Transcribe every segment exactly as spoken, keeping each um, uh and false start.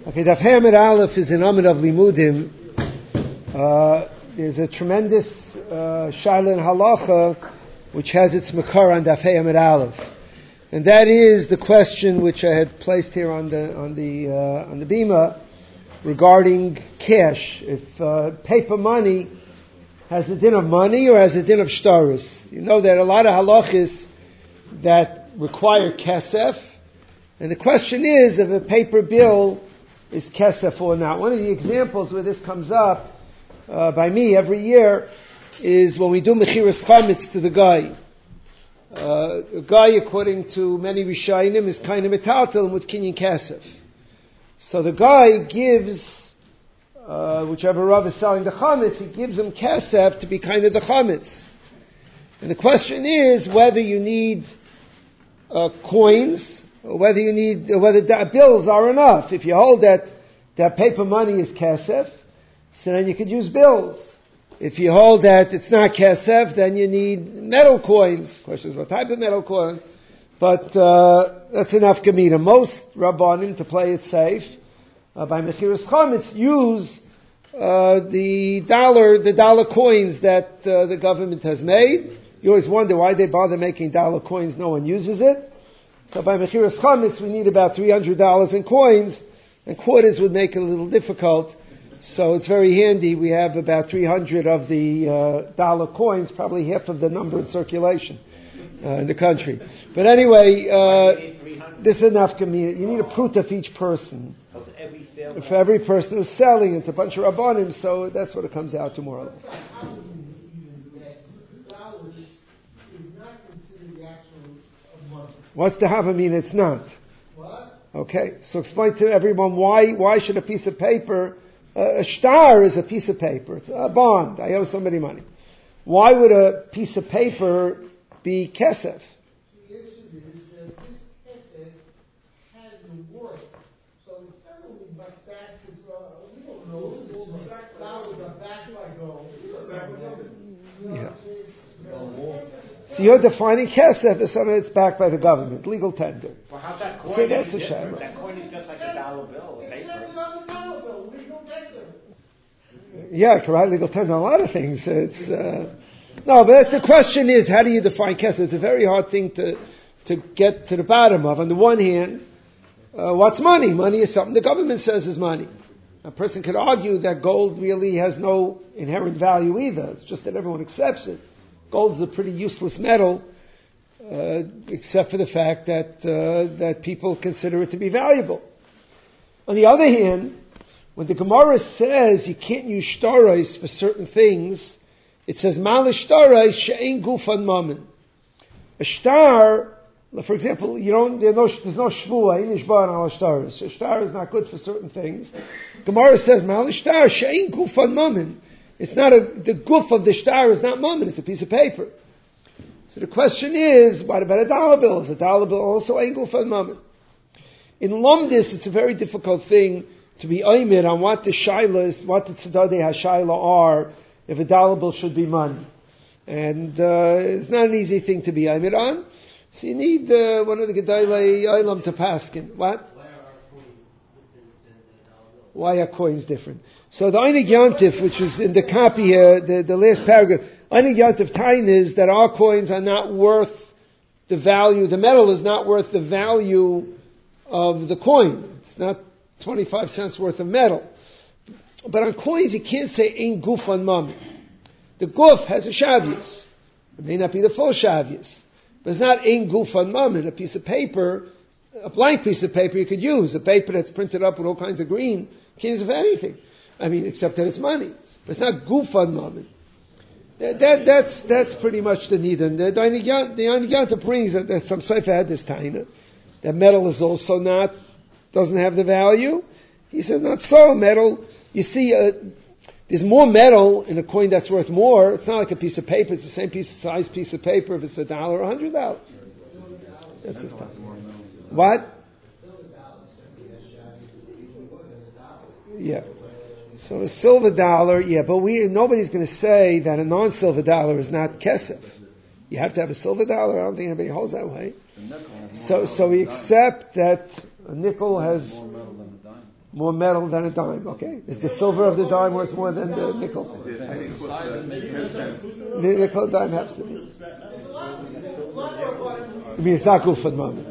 Okay, Daf Hey Amud Aleph is an Amud of Limudim. Uh, there's a tremendous uh, Shaila in Halacha which has its makar on Daf Hey Amud Aleph, and that is the question which I had placed here on the on the uh, on the bima regarding cash. If uh, paper money has a din of money or has a din of shtaris. You know that a lot of halachas that require kesef, and the question is if a paper bill is kesef or not. One of the examples where this comes up uh, by me every year is when we do mechiras chametz to the guy. Uh, a guy, according to many Rishonim, is kind of metaltel with kinyan kesef. So the guy gives, uh, whichever Rav is selling the chametz, he gives him kesef to be kind of the chametz. And the question is whether you need uh, coins, or whether you need, or whether bills are enough. If you hold that that paper money is kesef, so then you could use bills. If you hold that it's not kesef, then you need metal coins. The question is what type of metal coin, but uh, that's enough gemina. Most rabbanim, to play it safe, uh, by mechiras chametz, use uh, the dollar the dollar coins that uh, the government has made. You always wonder why they bother making dollar coins. No one uses it. So by mechiras chametz, we need about three hundred dollars in coins, and quarters would make it a little difficult. So it's very handy. We have about three hundred of the uh, dollar coins, probably half of the number in circulation uh, in the country. But anyway, uh, this is enough community. You need a pruta for each person. For every person who's selling, it's a bunch of rabbanim, so that's what it comes out to more or less. What's the hava mean? It's not. What? Okay, so explain to everyone why why should a piece of paper, uh, a shtar is a piece of paper, it's a bond, I owe somebody money. Why would a piece of paper be kesef? The issue is that this kesef has the worth, so it's not only back back to, uh, we don't know, the back flowers are backed by gold. Yeah. So you're defining kesef as something that's backed by the government, legal tender. Well, how's that coin? So that's a shame. That coin is just like a dollar bill. It says it on the dollar bill, legal tender. Yeah, I can write legal tender on a lot of things. It's uh, no, but the question is, how do you define kesef? It's a very hard thing to to get to the bottom of. On the one hand, uh, what's money? Money is something the government says is money. A person could argue that gold really has no inherent value either. It's just that everyone accepts it. Gold is a pretty useless metal, uh, except for the fact that uh, that people consider it to be valuable. On the other hand, when the Gemara says you can't use shtarais for certain things, it says malish shtarais she'ein gufan mammon. A shtar, for example, you don't there's no there's no shvua in ishbar on shtarais. A shtar is not good for certain things. Gemara says malish shtar she'ein gufan mammon. It's not a, the goof of the shtar is not mammon, it's a piece of paper. So the question is, what about a dollar bill? Is a dollar bill also ein guf and mammon? In Lomdis, it's a very difficult thing to be oimid on what the shaila is, what the tzadadei hashayla are, if a dollar bill should be money. And uh, it's not an easy thing to be oimid on. So you need uh, one of the gedolei olam to paskin. What? Why are coins different? So the Einig Yantif, which is in the copy here, the, the last paragraph, Einig Yantif Tain is that our coins are not worth the value, the metal is not worth the value of the coin. It's not twenty-five cents worth of metal. But on coins you can't say ein guf on mammon. The guf has a shavius. It may not be the full shavius. But it's not ein guf on mammon. A piece of paper, a blank piece of paper you could use. A paper that's printed up with all kinds of green, can't use it for anything. I mean, except that it's money. But it's not gufan mammon. That, that, that's, that's pretty much the need. And the Einiganta brings that, that some Sefer had this taina. That metal is also not, doesn't have the value. He says, not so. Metal, you see, uh, there's more metal in a coin that's worth more. It's not like a piece of paper. It's the same piece of size piece of paper if it's a dollar or a hundred dollars. That's his time. What? Yeah. So a silver dollar, yeah, but we nobody's going to say that a non-silver dollar is not kesef. You have to have a silver dollar. I don't think anybody holds that way. So, so we accept that a nickel has more metal than a dime. Okay, is the silver of the dime worth more than the nickel? The nickel dime has to be. I mean, it's not good for the moment.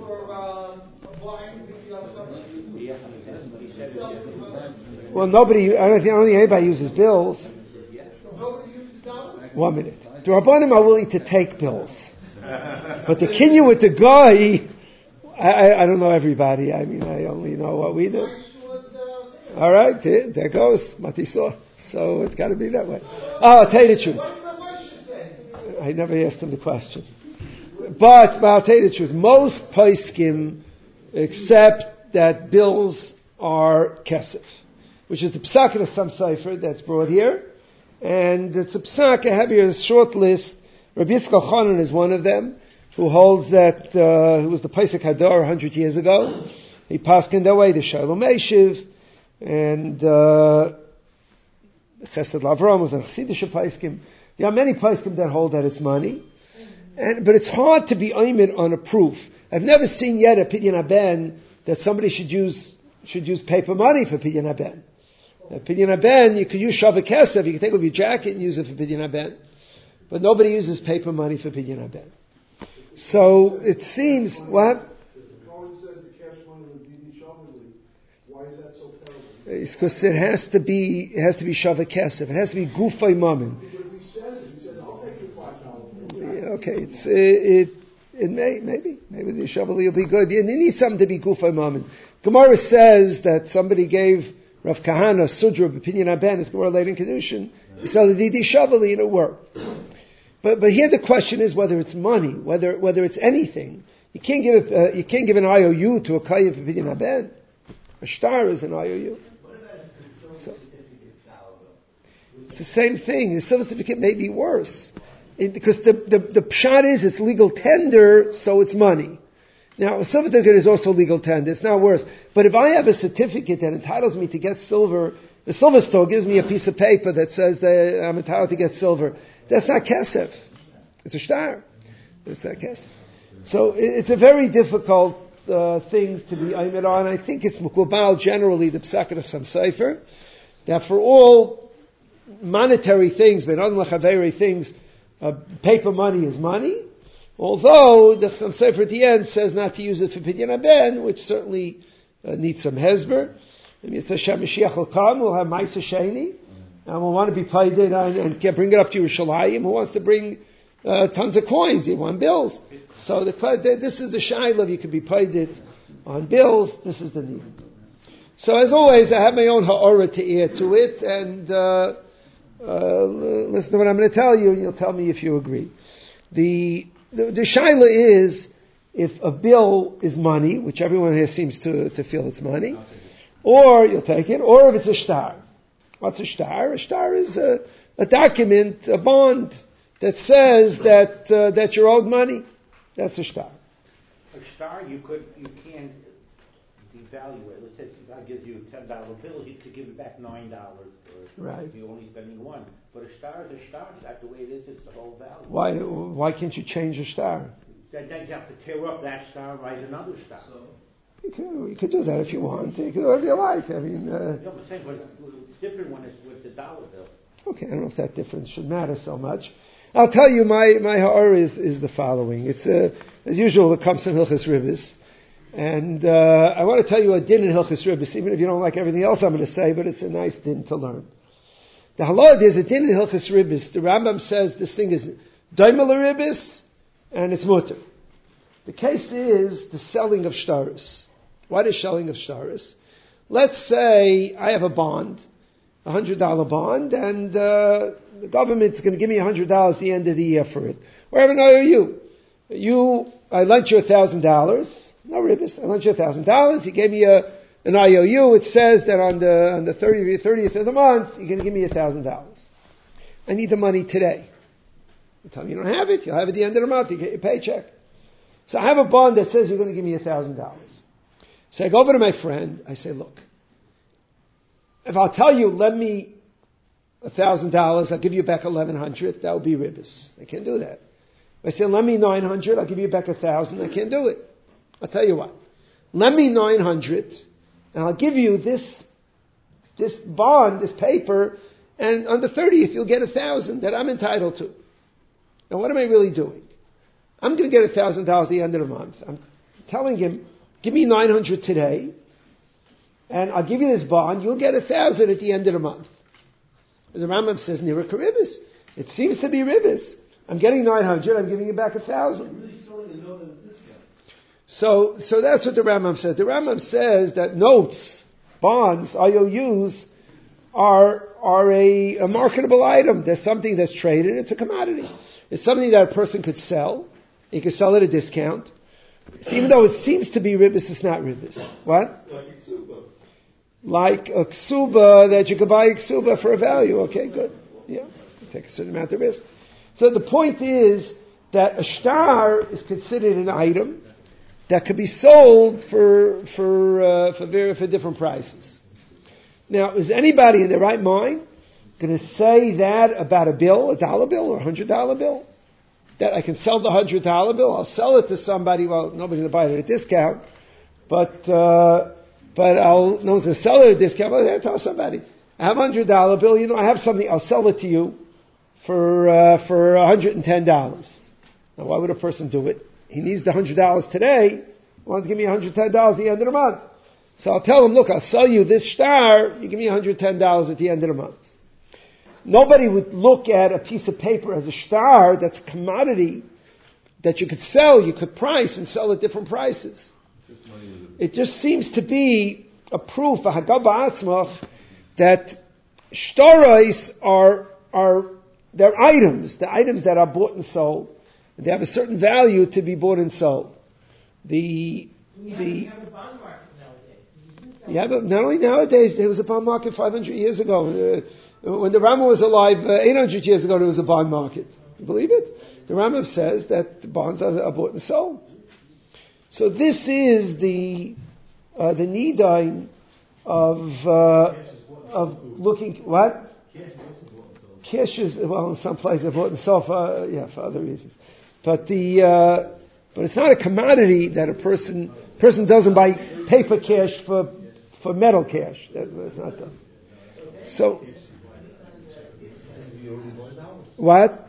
Well, nobody. I don't think, I don't think anybody uses bills. One minute. The Rabbanim are willing to take bills, but the kinyan with the guy. I, I don't know everybody. I mean, I only know what we do. All right, there, there goes Matisor. So it's got to be that way. Oh, I'll tell you the truth. I never asked him the question. But, but I'll tell you the truth. Most poskim accept that bills are kesef, which is the psak of some sefer that's brought here. And it's a psak, I have here a short list. Rabbi Yitzchak Chanan is one of them, who holds that, uh, who was the Pesach Hadar a hundred years ago. He passed in that way, the Shalom Eshiv, and, uh, the Chesed Lavram was a Chassidish Pesachim. There are many Pesachim that hold that it's money. And, but it's hard to be oimid on a proof. I've never seen yet a Pidyon Haben that somebody should use, should use paper money for Pidyon Haben. A Pidyon Haben, you could use Shavah Kesef, you can take off your jacket and use it for Pidyon Haben. But nobody uses paper money for Pidyon Haben. So it seems what? Cohen says the cash money was Didi Shavali. Why is that so terrible? It's because it has to be it has to be Shavah Kesef. It has to be Gufay Mammon. But if he says it, he says, I'll make you five dollars. Yeah, okay, it's it, it it may maybe maybe the Shavali will be good. You need something to be Gufay Mammon. Gemara says that somebody gave Rav Kahana Sudra of opinion Haben. It's Gemara later in Kedushin. He said the Didi Shavali and it worked. But but here the question is whether it's money, whether whether it's anything. You can't give uh, you can't give an I O U to a kayev of Pidyon Haben. A star is an I O U. So, it's the same thing. The silver certificate may be worse it, because the the the pshat is it's legal tender, so it's money. Now a silver certificate is also legal tender. It's not worse. But if I have a certificate that entitles me to get silver, the silver store gives me a piece of paper that says that I'm entitled to get silver. That's not kesef. It's a shtar. It's not kesef. So it's a very difficult uh, thing to be aimed on. I think it's mukubal generally the psakat of some sefer that for all monetary things, but non-lechaveri things, uh, paper money is money. Although the some sefer at the end says not to use it for Pidyon Haben, which certainly uh, needs some hezber. I mean, it's a Mashiach will come. We'll have Ma'aser Sheni. And we'll want to be paid in and, and bring it up to Yerushalayim. Who wants to bring uh, tons of coins? You want bills. So the, this is the shayla. You can be paid it on bills. This is the need. So as always, I have my own ha'orah to add to it. And uh, uh, listen to what I'm going to tell you, and you'll tell me if you agree. The the, the shayla is if a bill is money, which everyone here seems to, to feel it's money, or you'll take it, or if it's a shtar. What's a shtar? A shtar is a, a document, a bond that says that uh, that you're owed money. That's a shtar. A shtar, you could you can devalue it. Let's say God gives you a ten dollar bill, you could give it back nine dollars. Right. You're only spending one. But a shtar is a shtar. That's the way it is. It's the whole value. Why why can't you change a shtar? Then, then you have to tear up that shtar and write another shtar. So. You can, you can do that if you want. You can do whatever you like. I mean, uh, yeah, but same, but it's different when it's with the dollar bill. Okay, I don't know if that difference should matter so much. I'll tell you, my my ha'or is, is the following. It's uh, as usual, it comes in Hilchos Ribbis, and uh, I want to tell you a din in Hilchos Ribbis, even if you don't like everything else I'm going to say, but it's a nice din to learn. The halal is a din in Hilchos Ribbis. The Rambam says this thing is daimel ribbis, and it's mutter. The case is the selling of shtaris. What is selling of shtaris? Let's say I have a bond, a hundred dollar bond, and uh, the government's going to give me a hundred dollars at the end of the year for it. Or I have an I O U. You, I lent you a thousand dollars. No ribbis. I lent you a thousand dollars. You gave me a an I O U. It says that on the on the thirtieth, thirtieth of the month, you're going to give me a thousand dollars. I need the money today. You tell me you don't have it. You'll have it at the end of the month. You get your paycheck. So I have a bond that says you're going to give me a thousand dollars. So I go over to my friend, I say, look, if I'll tell you, lend me a thousand dollars, I'll give you back eleven hundred, that would be ribbis. I can't do that. If I say, lend me nine hundred, I'll give you back a thousand, I can't do it. I'll tell you what, lend me nine hundred, and I'll give you this this bond, this paper, and on the thirtieth you'll get a thousand that I'm entitled to. Now what am I really doing? I'm going to get a thousand dollars at the end of the month. I'm telling him, give me nine hundred today, and I'll give you this bond. You'll get a thousand at the end of the month. As the Rambam says, Nira Karibis. It seems to be ribis. I'm getting nine hundred. I'm giving you back a thousand. So, so that's what the Rambam says. The Rambam says that notes, bonds, I O Us, are are a, a marketable item. There's something that's traded. It's a commodity. It's something that a person could sell. He could sell at a discount. Even though it seems to be ribis, it's not ribis. What? Like a ksuba. Like a ksuba, that you could buy a ksuba for a value. Okay, good. Yeah, you take a certain amount of risk. So the point is that a star is considered an item that could be sold for for uh, for very for different prices. Now, is anybody in their right mind going to say that about a bill, a dollar bill or a hundred dollar bill? That I can sell the hundred dollar bill, I'll sell it to somebody. Well, nobody's going to buy it at a discount, but uh, but I'll no one's going to sell it at a discount. But I'll tell somebody, I have a hundred dollar bill. You know, I have something. I'll sell it to you for uh, for a hundred and ten dollars. Now, why would a person do it? He needs the hundred dollars today. He wants to give me a hundred ten dollars at the end of the month. So I'll tell him, look, I'll sell you this star. You give me a hundred ten dollars at the end of the month. Nobody would look at a piece of paper as a star that's a commodity that you could sell, you could price and sell at different prices. It just seems to be a proof, a hagaba atzmach, that shtarais are are they're items, the items that are bought and sold. They have a certain value to be bought and sold. The the yeah, but not only nowadays, there was a bond market five hundred years ago. Uh, when the Rambam was alive, uh, eight hundred years ago, there was a bond market. You believe it? The Rambam says that the bonds are, are bought and sold. So this is the uh, the nidine of uh, of looking what? Cash is, well, in some places they're bought and sold for, yeah, for other reasons. But the uh, but it's not a commodity that a person person doesn't buy paper cash for for metal cash. That, that's not done. So what?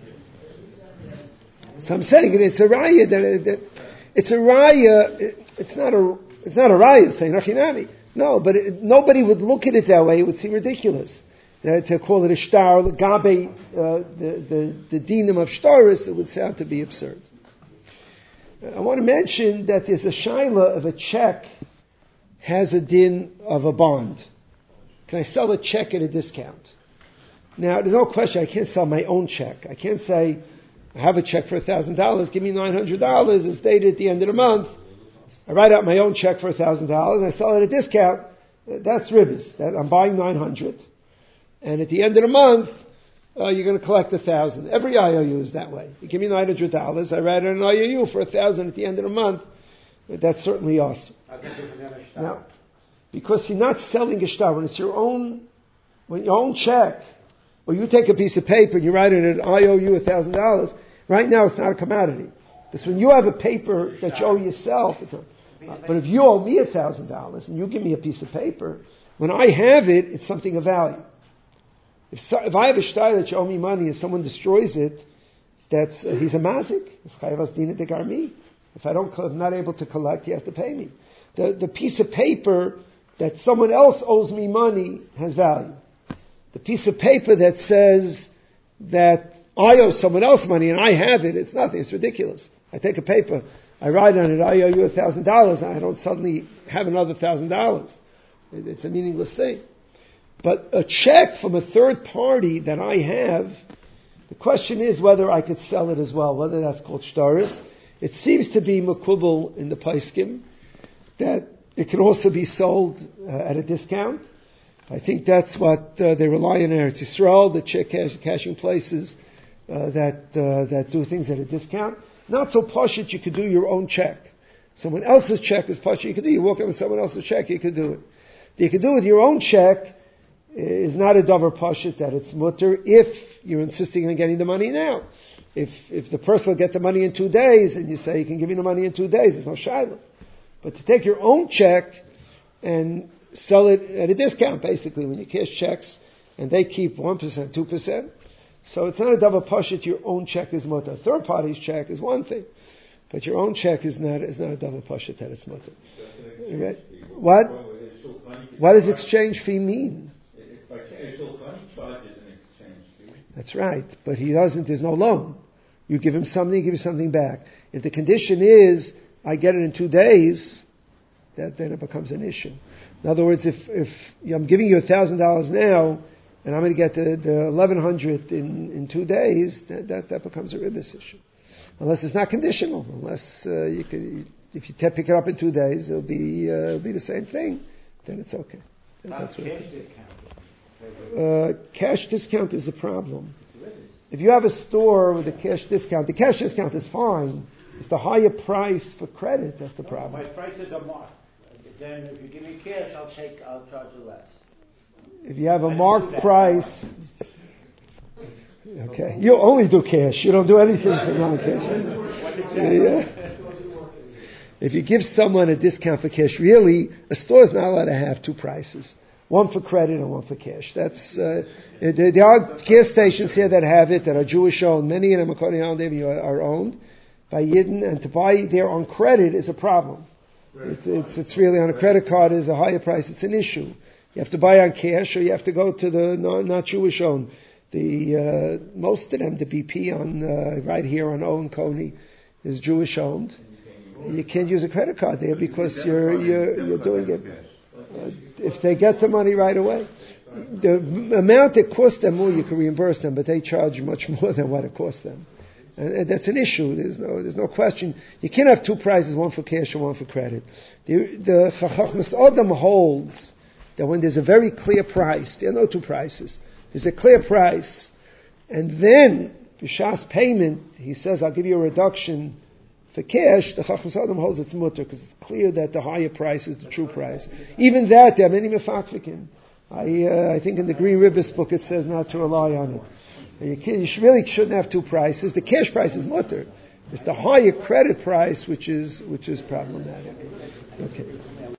So I'm saying it's a raya that, that it's a raya. It, it's not a it's not a raya saying Rachinami. No, but it, nobody would look at it that way. It would seem ridiculous. Uh, to call it a shtar, gabe, uh, the, the, the dinam of shtaris, it would sound to be absurd. Uh, I want to mention that there's a shaila of a check has a din of a bond. Can I sell a check at a discount? Now, there's no question I can't sell my own check. I can't say, I have a check for one thousand dollars, give me nine hundred dollars, it's dated at the end of the month. I write out my own check for one thousand dollars, and I sell it at a discount. That's ribbis. That I'm buying nine hundred dollars. And at the end of the month, uh, you're going to collect a thousand. Every I O U is that way. You give me nine hundred dollars, I write an I O U for a thousand at the end of the month. That's certainly awesome. Now, because you're not selling a shtar, when it's your own, when your own check, or you take a piece of paper and you write it an I O U a thousand dollars. Right now, it's not a commodity. Because when you have a paper that you owe yourself, it's a, uh, but if you owe me a thousand dollars and you give me a piece of paper, when I have it, it's something of value. If, so, if I have a shtar that you owe me money and someone destroys it, that's uh, he's a mazik. If I don't, if I'm not able to collect, he has to pay me. The the piece of paper that someone else owes me money has value. The piece of paper that says that I owe someone else money and I have it, it's nothing. It's ridiculous. I take a paper, I write on it, I owe you a thousand dollars, and I don't suddenly have another thousand dollars. It's a meaningless thing. But a check from a third party that I have, the question is whether I could sell it as well, whether that's called shtaris. It seems to be makubal in the Paiskim, that it can also be sold uh, at a discount. I think that's what uh, they rely on Eretz Yisrael, the check cash, cashing places uh, that uh, that do things at a discount. Not so pashut you could do your own check. Someone else's check is pashut you could do. You walk up with someone else's check, you could do it. You could do with your own check is not a davar pashut that it's mutter if you're insisting on getting the money now. If if the person will get the money in two days and you say you can give me the money in two days, there's no shiloh. But to take your own check and sell it at a discount, basically, when you cash checks, and they keep one percent, two percent. So it's not a double pashut, your own check is mutter. Third party's check is one thing, but your own check is not is not a double pashut that it's mutter. Right? What? What does exchange fee mean? That's right, but he doesn't, there's no loan. You give him something, he gives you something back. If the condition is, I get it in two days, that then it becomes an issue. In other words, if, if I'm giving you one thousand dollars now, and I'm going to get the, the eleven hundred dollars in, in two days, that, that, that becomes a ribbis issue. Unless it's not conditional. Unless uh, you could, if you pick it up in two days, it'll be uh, it'll be the same thing. Then it's okay. Then Not that's what cash it discount. uh, cash discount is a problem. If you have a store with a cash discount, the cash discount is fine. It's the higher price for credit that's the problem. My prices are marked. Then if you give me cash, I'll take. I'll charge you less. If you have a I marked do that. price, okay, you only do cash. You don't do anything for non-cash. Yeah. If you give someone a discount for cash, really, a store is not allowed to have two prices. One for credit and one for cash. That's uh, there, there are gas stations here that have it, that are Jewish owned. Many of them, according to Alan David, are owned by Yidden, and to buy there on credit is a problem. It's, it's, it's really on a credit card is a higher price. It's an issue. You have to buy on cash, or you have to go to the not, not Jewish owned. The uh, most of them, the B P on uh, right here on Owen Coney, is Jewish owned. You can't use a credit card there because you're you're, you're doing it. Uh, if they get the money right away, the amount it costs them more, you can reimburse them, but they charge much more than what it costs them, and, and that's an issue. There's no there's no question. You can't have two prices, one for cash and one for credit. The the Chachmas Adam holds that when there's a very clear price, there are no two prices. There's a clear price, and then B'shas payment, he says, "I'll give you a reduction." For cash, the Chachmas Adam holds it's mutter because it's clear that the higher price is the true price. Even that, there are many mefakfikin. I uh, I think in the Green Ribbis book it says not to rely on it. You, can, you should, really shouldn't have two prices. The cash price is mutter. It's the higher credit price which is which is problematic. Okay.